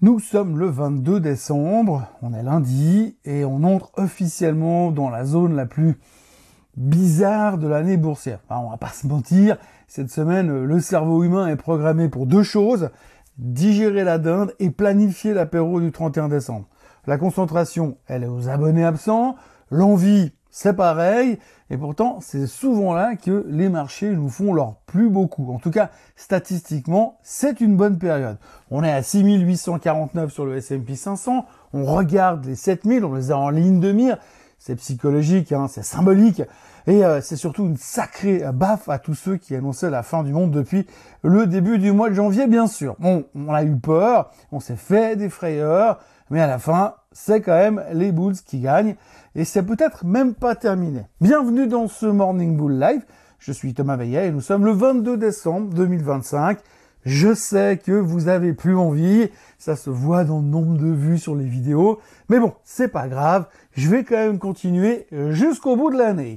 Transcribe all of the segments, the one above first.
Nous sommes le 22 décembre, on est lundi et on entre officiellement dans la zone la plus bizarre de l'année boursière. Enfin, on va pas se mentir, cette semaine, le cerveau humain est programmé pour deux choses, digérer la dinde et planifier l'apéro du 31 décembre. La concentration, elle est aux abonnés absents, l'envie, c'est pareil, et pourtant, c'est souvent là que les marchés nous font leur plus beau coup. En tout cas, statistiquement, c'est une bonne période. On est à 6849 sur le S&P 500, on regarde les 7000, on les a en ligne de mire, c'est psychologique, hein, c'est symbolique, et c'est surtout une sacrée baffe à tous ceux qui annonçaient la fin du monde depuis le début du mois de janvier, bien sûr. Bon, on a eu peur, on s'est fait des frayeurs, mais à la fin, c'est quand même les Bulls qui gagnent, et c'est peut-être même pas terminé. Bienvenue dans ce Morning Bull Live, je suis Thomas Veillet, et nous sommes le 22 décembre 2025. Je sais que vous avez plus envie, ça se voit dans le nombre de vues sur les vidéos, mais bon, c'est pas grave, je vais quand même continuer jusqu'au bout de l'année.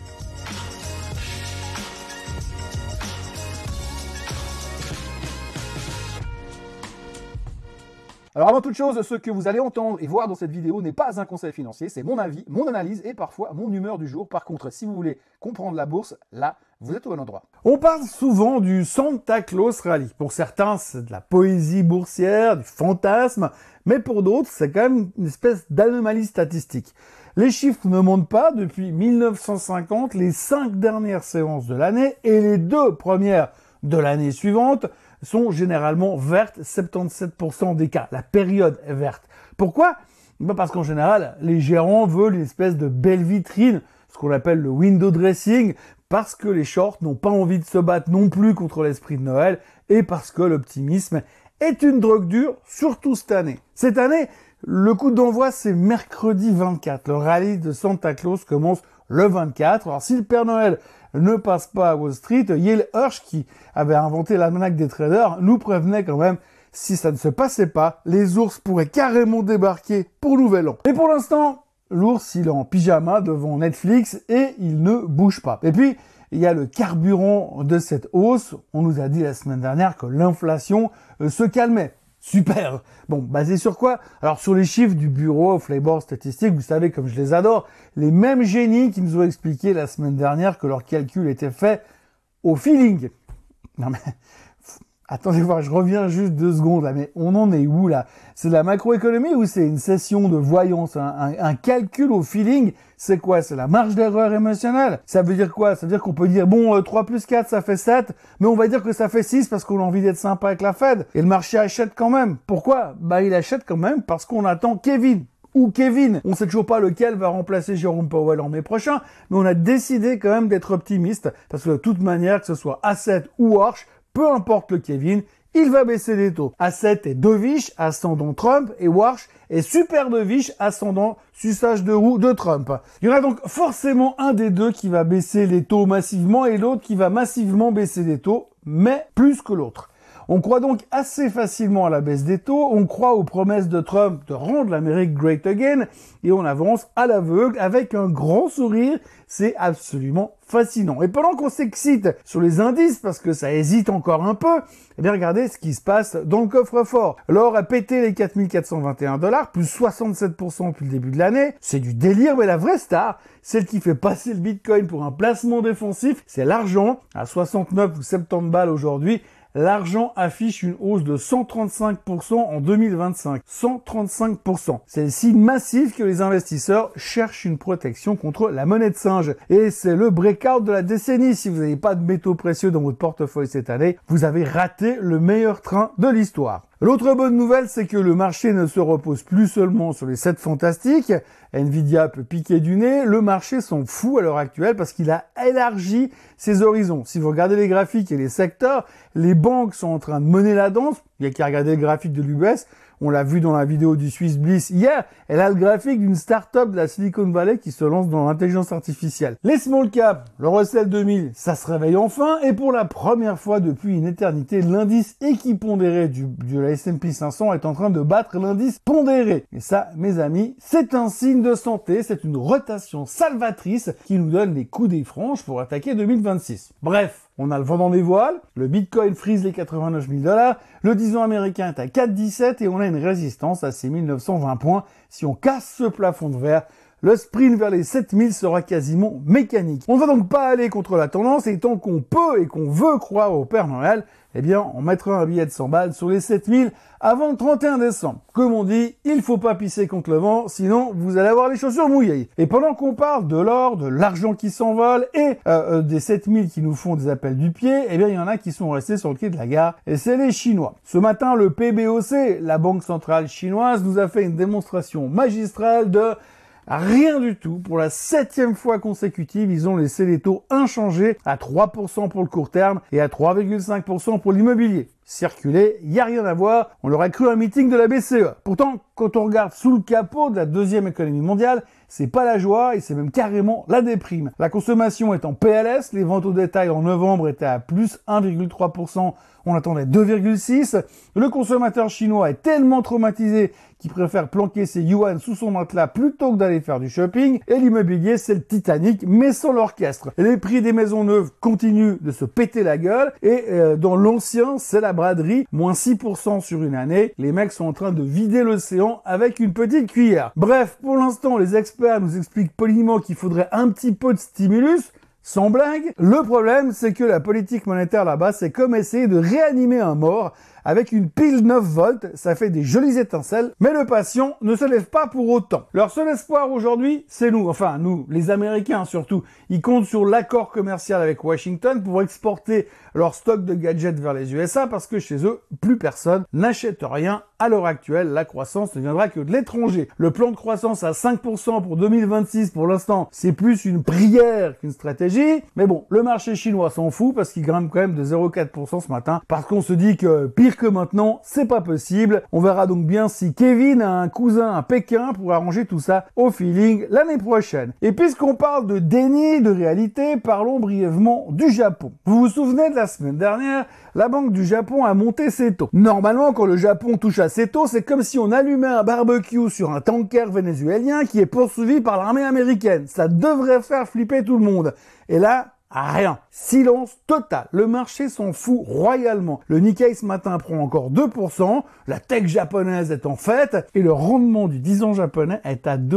Alors avant toute chose, ce que vous allez entendre et voir dans cette vidéo n'est pas un conseil financier, c'est mon avis, mon analyse et parfois mon humeur du jour. Par contre, si vous voulez comprendre la bourse, là, vous êtes au bon endroit. On parle souvent du Santa Claus Rally. Pour certains, c'est de la poésie boursière, du fantasme, mais pour d'autres, c'est quand même une espèce d'anomalie statistique. Les chiffres ne montent pas depuis 1950, les 5 dernières séances de l'année et les 2 premières de l'année suivante sont généralement vertes, 77% des cas. La période est verte. Pourquoi ? Parce qu'en général, les gérants veulent une espèce de belle vitrine, ce qu'on appelle le window dressing, parce que les shorts n'ont pas envie de se battre non plus contre l'esprit de Noël et parce que l'optimisme est une drogue dure, surtout cette année. Cette année, le coup d'envoi, c'est mercredi 24. Le rallye de Santa Claus commence le 24. Alors, si le Père Noël ne passe pas à Wall Street, Yale Hirsch, qui avait inventé l'almanach des traders, nous prévenait quand même, si ça ne se passait pas, les ours pourraient carrément débarquer pour Nouvel An. Et pour l'instant, l'ours, il est en pyjama devant Netflix et il ne bouge pas. Et puis, il y a le carburant de cette hausse. On nous a dit la semaine dernière que l'inflation se calmait. Super. Bon, basé sur quoi? Alors, sur les chiffres du Bureau of Labor Statistics, vous savez comme je les adore, les mêmes génies qui nous ont expliqué la semaine dernière que leurs calculs étaient faits au feeling. Non mais, attendez voir, je reviens juste 2 secondes là, mais on en est où là? C'est de la macroéconomie ou c'est une session de voyance, un calcul au feeling? C'est quoi? C'est la marge d'erreur émotionnelle? Ça veut dire quoi? Ça veut dire qu'on peut dire, bon, 3 plus 4, ça fait 7, mais on va dire que ça fait 6 parce qu'on a envie d'être sympa avec la Fed. Et le marché achète quand même. Pourquoi? Bah, il achète quand même parce qu'on attend Kevin. Ou Kevin. On sait toujours pas lequel va remplacer Jérôme Powell en mai prochain, mais on a décidé quand même d'être optimiste, parce que de toute manière, que ce soit Asset ou Arch, peu importe le Kevin, il va baisser les taux. Asset est dovish, ascendant Trump, et Warsh est super dovish, ascendant suçage de roue de Trump. Il y en a donc forcément un des deux qui va baisser les taux massivement et l'autre qui va massivement baisser les taux, mais plus que l'autre. On croit donc assez facilement à la baisse des taux, on croit aux promesses de Trump de rendre l'Amérique great again, et on avance à l'aveugle avec un grand sourire, c'est absolument fascinant. Et pendant qu'on s'excite sur les indices, parce que ça hésite encore un peu, eh bien regardez ce qui se passe dans le coffre-fort. L'or a pété les 4421 $, plus 67% depuis le début de l'année, c'est du délire, mais la vraie star, celle qui fait passer le Bitcoin pour un placement défensif, c'est l'argent, à 69 ou 70 balles aujourd'hui. L'argent affiche une hausse de 135% en 2025. 135%. C'est le signe massif que les investisseurs cherchent une protection contre la monnaie de singe. Et c'est le breakout de la décennie. Si vous n'avez pas de métaux précieux dans votre portefeuille cette année, vous avez raté le meilleur train de l'histoire. L'autre bonne nouvelle, c'est que le marché ne se repose plus seulement sur les 7 fantastiques. Nvidia peut piquer du nez. Le marché s'en fout à l'heure actuelle parce qu'il a élargi ses horizons. Si vous regardez les graphiques et les secteurs, les banques sont en train de mener la danse. Il n'y a qu'à regarder le graphique de l'UBS. On l'a vu dans la vidéo du Swiss Bliss hier. Elle a le graphique d'une start-up de la Silicon Valley qui se lance dans l'intelligence artificielle. Les small caps, le Russell 2000, ça se réveille enfin. Et pour la première fois depuis une éternité, l'indice équipondéré de la S&P 500 est en train de battre l'indice pondéré. Et ça, mes amis, c'est un signe de santé. C'est une rotation salvatrice qui nous donne les coups des franges pour attaquer 2026. Bref. On a le vent dans les voiles, le Bitcoin frise les 89 000 $, le 10 ans américain est à 4,17 et on a une résistance à 6 920 points. Si on casse ce plafond de verre, le sprint vers les 7000 sera quasiment mécanique. On ne va donc pas aller contre la tendance et tant qu'on peut et qu'on veut croire au Père Noël, eh bien, on mettra un billet de 100 balles sur les 7000 avant le 31 décembre. Comme on dit, il faut pas pisser contre le vent, sinon vous allez avoir les chaussures mouillées. Et pendant qu'on parle de l'or, de l'argent qui s'envole et des 7000 qui nous font des appels du pied, eh bien, il y en a qui sont restés sur le quai de la gare et c'est les Chinois. Ce matin, le PBOC, la Banque centrale chinoise, nous a fait une démonstration magistrale de rien du tout. Pour la 7e fois consécutive, ils ont laissé les taux inchangés à 3% pour le court terme et à 3,5% pour l'immobilier. Circuler, il n'y a rien à voir, on aurait cru un meeting de la BCE. Pourtant, quand on regarde sous le capot de la deuxième économie mondiale, c'est pas la joie et c'est même carrément la déprime. La consommation est en PLS, les ventes au détail en novembre étaient à plus 1,3%, on attendait 2,6%. Le consommateur chinois est tellement traumatisé qu'il préfère planquer ses yuan sous son matelas plutôt que d'aller faire du shopping. Et l'immobilier, c'est le Titanic, mais sans l'orchestre. Les prix des maisons neuves continuent de se péter la gueule et dans l'ancien, c'est la braderie, moins 6% sur une année. Les mecs sont en train de vider l'océan avec une petite cuillère. Bref, pour l'instant, les experts nous expliquent poliment qu'il faudrait un petit peu de stimulus. Sans blague, le problème, c'est que la politique monétaire là-bas, c'est comme essayer de réanimer un mort. Avec une pile 9 volts, ça fait des jolies étincelles, mais le patient ne se lève pas pour autant. Leur seul espoir aujourd'hui, c'est nous, enfin nous, les Américains surtout. Ils comptent sur l'accord commercial avec Washington pour exporter leur stock de gadgets vers les USA parce que chez eux, plus personne n'achète rien. À l'heure actuelle, la croissance ne viendra que de l'étranger. Le plan de croissance à 5% pour 2026, pour l'instant, c'est plus une prière qu'une stratégie. Mais bon, le marché chinois s'en fout parce qu'il grimpe quand même de 0,4% ce matin parce qu'on se dit que pire que maintenant, c'est pas possible. On verra donc bien si Kevin a un cousin à Pékin pour arranger tout ça au feeling l'année prochaine. Et puisqu'on parle de déni de réalité, parlons brièvement du Japon. Vous vous souvenez de la semaine dernière, la Banque du Japon a monté ses taux. Normalement, quand le Japon touche à ses taux, c'est comme si on allumait un barbecue sur un tanker vénézuélien qui est poursuivi par l'armée américaine. Ça devrait faire flipper tout le monde. Et là, rien. Silence total. Le marché s'en fout royalement. Le Nikkei ce matin prend encore 2%, la tech japonaise est en fête et le rendement du 10 ans japonais est à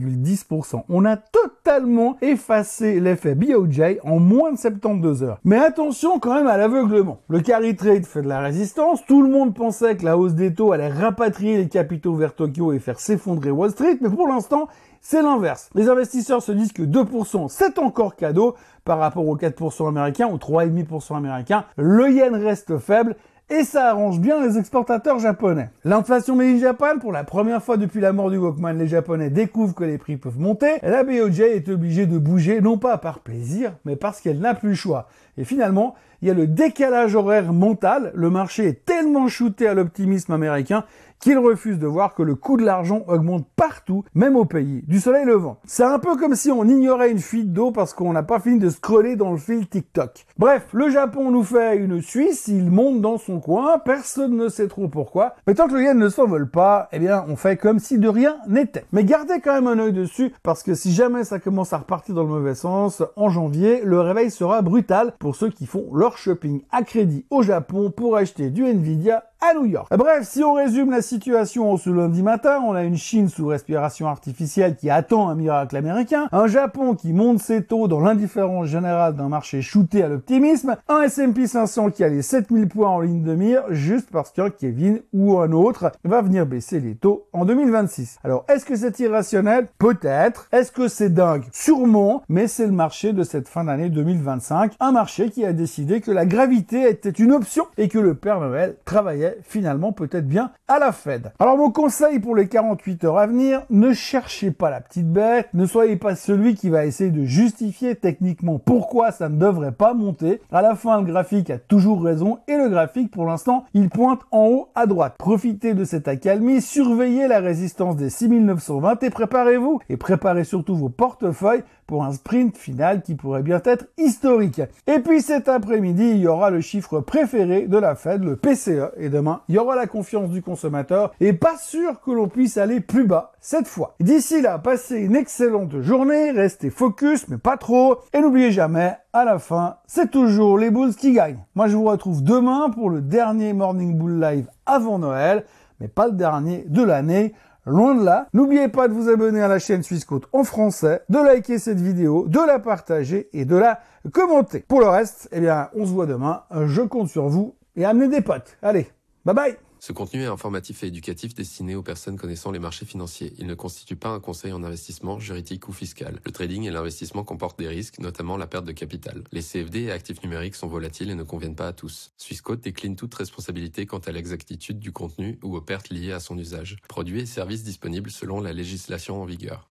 2,10%. On a totalement effacé l'effet BOJ en moins de 72 heures. Mais attention quand même à l'aveuglement. Le carry trade fait de la résistance. Tout le monde pensait que la hausse des taux allait rapatrier les capitaux vers Tokyo et faire s'effondrer Wall Street, mais pour l'instant, c'est l'inverse. Les investisseurs se disent que 2%, c'est encore cadeau par rapport aux 4% américains, aux 3,5% américains. Le yen reste faible et ça arrange bien les exportateurs japonais. L'inflation made in Japan, pour la première fois depuis la mort du Walkman, les Japonais découvrent que les prix peuvent monter. Et la BOJ est obligée de bouger, non pas par plaisir, mais parce qu'elle n'a plus le choix. Et finalement, il y a le décalage horaire mental. Le marché est tellement shooté à l'optimisme américain qu'il refuse de voir que le coût de l'argent augmente partout, même au pays du soleil levant. C'est un peu comme si on ignorait une fuite d'eau parce qu'on n'a pas fini de scroller dans le fil TikTok. Bref, le Japon nous fait une Suisse, il monte dans son coin, personne ne sait trop pourquoi. Mais tant que le yen ne s'envole pas, eh bien, on fait comme si de rien n'était. Mais gardez quand même un œil dessus parce que si jamais ça commence à repartir dans le mauvais sens, en janvier, le réveil sera brutal pour ceux qui font leur shopping à crédit au Japon pour acheter du Nvidia à New York. Bref, si on résume la situation ce lundi matin, on a une Chine sous respiration artificielle qui attend un miracle américain, un Japon qui monte ses taux dans l'indifférence générale d'un marché shooté à l'optimisme, un S&P 500 qui a les 7000 points en ligne de mire juste parce qu'un Kevin ou un autre va venir baisser les taux en 2026. Alors, est-ce que c'est irrationnel? Peut-être. Est-ce que c'est dingue? Sûrement, mais c'est le marché de cette fin d'année 2025, un marché qui a décidé que la gravité était une option et que le Père Noël travaillait finalement peut-être bien à la Fed. Alors mon conseil pour les 48 heures à venir, ne cherchez pas la petite bête, ne soyez pas celui qui va essayer de justifier techniquement pourquoi ça ne devrait pas monter. À la fin, le graphique a toujours raison et le graphique pour l'instant, il pointe en haut à droite. Profitez de cette accalmie, surveillez la résistance des 6920 et préparez-vous et préparez surtout vos portefeuilles pour un sprint final qui pourrait bien être historique. Et puis cet après-midi, il y aura le chiffre préféré de la Fed, le PCE, et de demain, il y aura la confiance du consommateur et pas sûr que l'on puisse aller plus bas cette fois. D'ici là, passez une excellente journée, restez focus mais pas trop et n'oubliez jamais, à la fin, c'est toujours les Bulls qui gagnent. Moi je vous retrouve demain pour le dernier Morning Bull Live avant Noël, mais pas le dernier de l'année. Loin de là, n'oubliez pas de vous abonner à la chaîne Swissquote en français, de liker cette vidéo, de la partager et de la commenter. Pour le reste, eh bien, on se voit demain. Je compte sur vous et amenez des potes. Allez, bye bye! Ce contenu est informatif et éducatif destiné aux personnes connaissant les marchés financiers. Il ne constitue pas un conseil en investissement, juridique ou fiscal. Le trading et l'investissement comportent des risques, notamment la perte de capital. Les CFD et actifs numériques sont volatiles et ne conviennent pas à tous. Swissquote décline toute responsabilité quant à l'exactitude du contenu ou aux pertes liées à son usage. Produits et services disponibles selon la législation en vigueur.